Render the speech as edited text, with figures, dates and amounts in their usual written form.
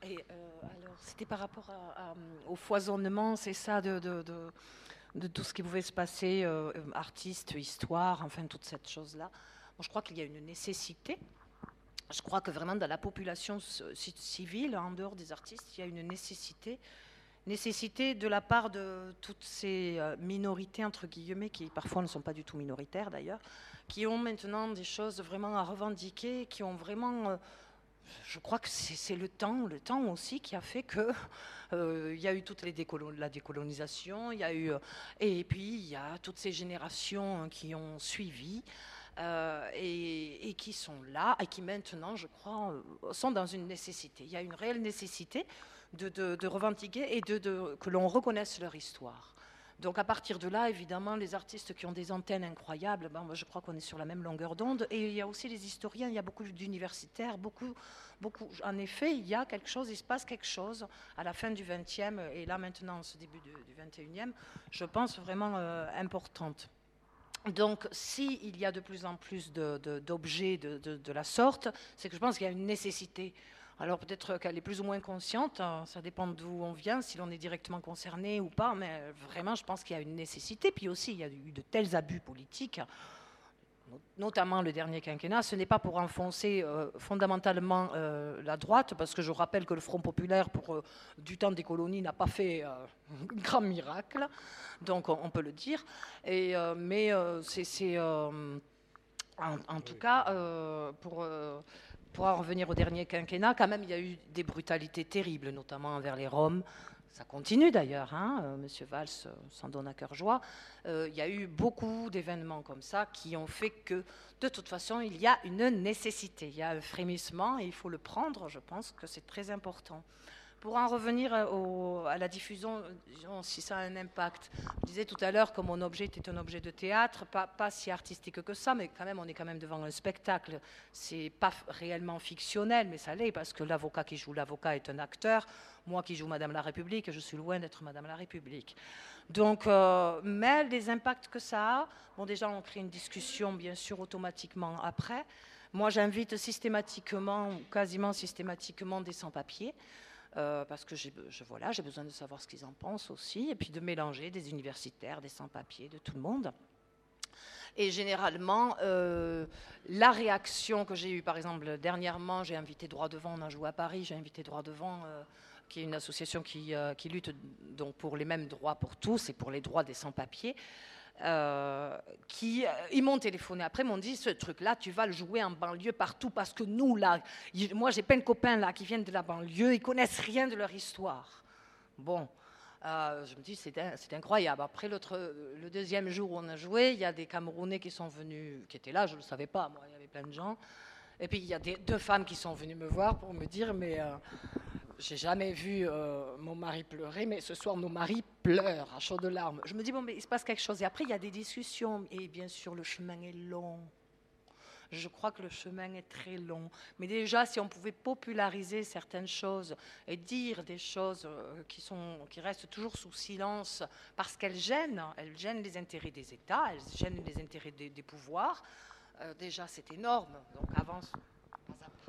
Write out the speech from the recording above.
Alors, c'était par rapport au foisonnement, c'est ça, de tout ce qui pouvait se passer, artistes, histoire, enfin, toute cette chose-là. Bon, je crois qu'il y a une nécessité. Je crois que vraiment dans la population civile, en dehors des artistes, il y a une nécessité de la part de toutes ces minorités, entre guillemets, qui parfois ne sont pas du tout minoritaires d'ailleurs, qui ont maintenant des choses vraiment à revendiquer, qui ont vraiment... je crois que c'est le temps aussi qui a fait que il y a eu toute la décolonisation, il y a eu, et puis il y a toutes ces générations qui ont suivi et qui sont là et qui maintenant, je crois, sont dans une nécessité. Il y a une réelle nécessité de revendiquer et que l'on reconnaisse leur histoire. Donc à partir de là, évidemment, les artistes qui ont des antennes incroyables, ben, moi, je crois qu'on est sur la même longueur d'onde. Et il y a aussi les historiens, il y a beaucoup d'universitaires, beaucoup. En effet, il y a quelque chose, il se passe quelque chose à la fin du XXe et là maintenant, ce début du XXIe, je pense vraiment importante. Donc, s'il y a de plus en plus d'objets de la sorte, c'est que je pense qu'il y a une nécessité. Alors peut-être qu'elle est plus ou moins consciente, hein, ça dépend d'où on vient, si l'on est directement concerné ou pas, mais vraiment je pense qu'il y a une nécessité. Puis aussi, il y a eu de tels abus politiques, notamment le dernier quinquennat. Ce n'est pas pour enfoncer fondamentalement la droite, parce que je rappelle que le Front populaire, du temps des colonies, n'a pas fait un grand miracle, donc on peut le dire. Mais c'est en tout cas, pour en revenir au dernier quinquennat, quand même, il y a eu des brutalités terribles, notamment envers les Roms. Ça continue d'ailleurs, hein, Monsieur Valls s'en donne à cœur joie. Il y a eu beaucoup d'événements comme ça qui ont fait que, de toute façon, il y a une nécessité, il y a un frémissement et il faut le prendre, je pense que c'est très important. Pour en revenir à la diffusion, si ça a un impact, je disais tout à l'heure que mon objet était un objet de théâtre, pas si artistique que ça, mais quand même, on est quand même devant un spectacle. C'est pas réellement fictionnel, mais ça l'est, parce que l'avocat qui joue l'avocat est un acteur. Moi qui joue Madame la République, je suis loin d'être Madame la République. Donc, mais les impacts que ça a, bon, déjà, on crée une discussion, bien sûr, automatiquement après. Moi, j'invite systématiquement, quasiment systématiquement, des sans-papiers. Parce que j'ai besoin de savoir ce qu'ils en pensent aussi, et puis de mélanger des universitaires, des sans-papiers, de tout le monde. Et généralement, la réaction que j'ai eue, par exemple, dernièrement, j'ai invité Droit Devant, on a joué à Paris, j'ai invité Droit Devant, qui est une association qui lutte donc, pour les mêmes droits pour tous et pour les droits des sans-papiers. Ils m'ont téléphoné après, m'ont dit ce truc-là, tu vas le jouer en banlieue partout parce que nous, là, moi j'ai plein de copains là qui viennent de la banlieue, ils connaissent rien de leur histoire. Bon, je me dis c'est incroyable. Après le deuxième jour où on a joué, il y a des Camerounais qui sont venus, qui étaient là, je ne le savais pas, moi il y avait plein de gens. Et puis il y a deux femmes qui sont venues me voir pour me dire mais j'ai jamais vu mon mari pleurer, mais ce soir, nos maris pleurent à chaudes larmes. Je me dis, bon, mais il se passe quelque chose. Et après, il y a des discussions. Et bien sûr, le chemin est long. Je crois que le chemin est très long. Mais déjà, si on pouvait populariser certaines choses et dire des choses qui restent toujours sous silence parce qu'elles gênent les intérêts des États, elles gênent les intérêts des pouvoirs, déjà, c'est énorme. Donc, avance. Pas